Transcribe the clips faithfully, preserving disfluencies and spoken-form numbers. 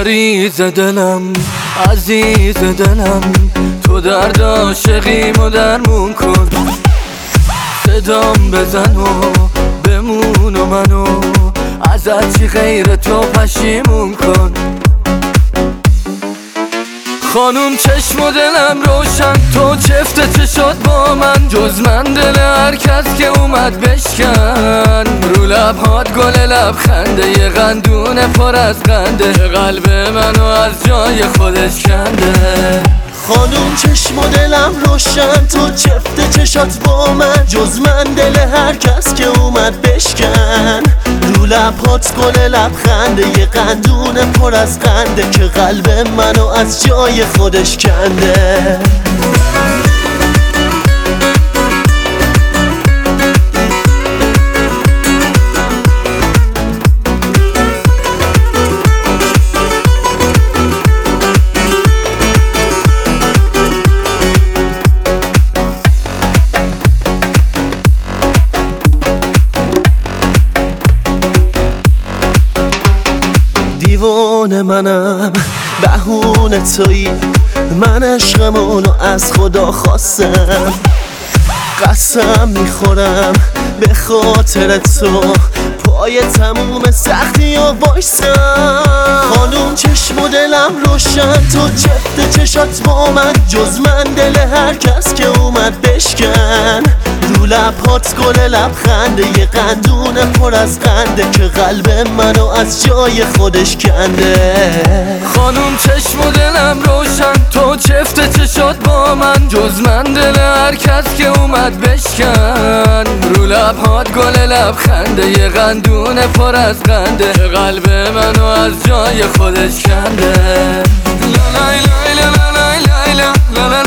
مریض دلم، عزیز دلم، تو درد عاشقیمو درمون کن. صدام بزن و بمون و منو از هرچی غیر تو پشیمون کن. خانوم چشم و دلم روشن، تو چفت چشات با من، جز من دل هر کس که اومد بشکن. رو لبهات گل لبخنده، یه قندون پر از قنده، قلب منو از جای خودش کنده. خانوم چشم و دلم روشن، تو چفت چشات با من، جز من دل هر کس که اومد بشکن. رو لبهات گل لبخنده، یه قندون پر از قنده، که قلب منو از جای خودش کنده. دیوانه منم، بهونه تویی، من عشقمونو از خدا خواستم. قسم میخورم به خاطر تو پای تموم سختی و وایسم. خانوم چشم و دلم روشن، تو چفت چشات با من، جز من دل هر کس که اومد بشکن. رو لبهات گل لبخنده، یه قندون پر از قنده، که قلب منو از جای خودش کنده. خانوم چشم و دلم روشن، تو چفت چشات با من، جز من دل هر کس که اومد بشکن. رو لبهات گل لبخنده، یه قندون پر از قنده، قلب منو از جای خودش کنده. لا لا لا لا لا لا لا لا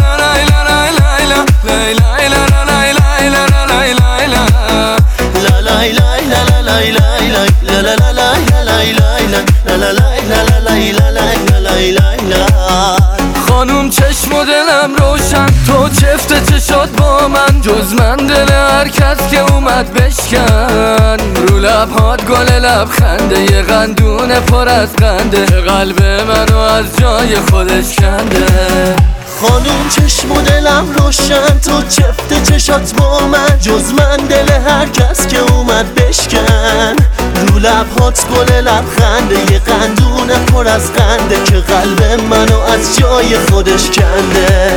خانوم چشم و دلم روشن، تو چفت چشات با من، جز من دل هر کس که اومد بشکن. رو لبهات گل لبخنده، یه قندون پر از قنده، قلب منو از جای خودش کنده. خانوم چشم و دلم روشن، تو چفت چشات با من، جز من دل هر کس که اومد بشکن. رو لبهات گل لبخنده، یه قندون پر از قنده، که قلب منو از جای خودش کنده.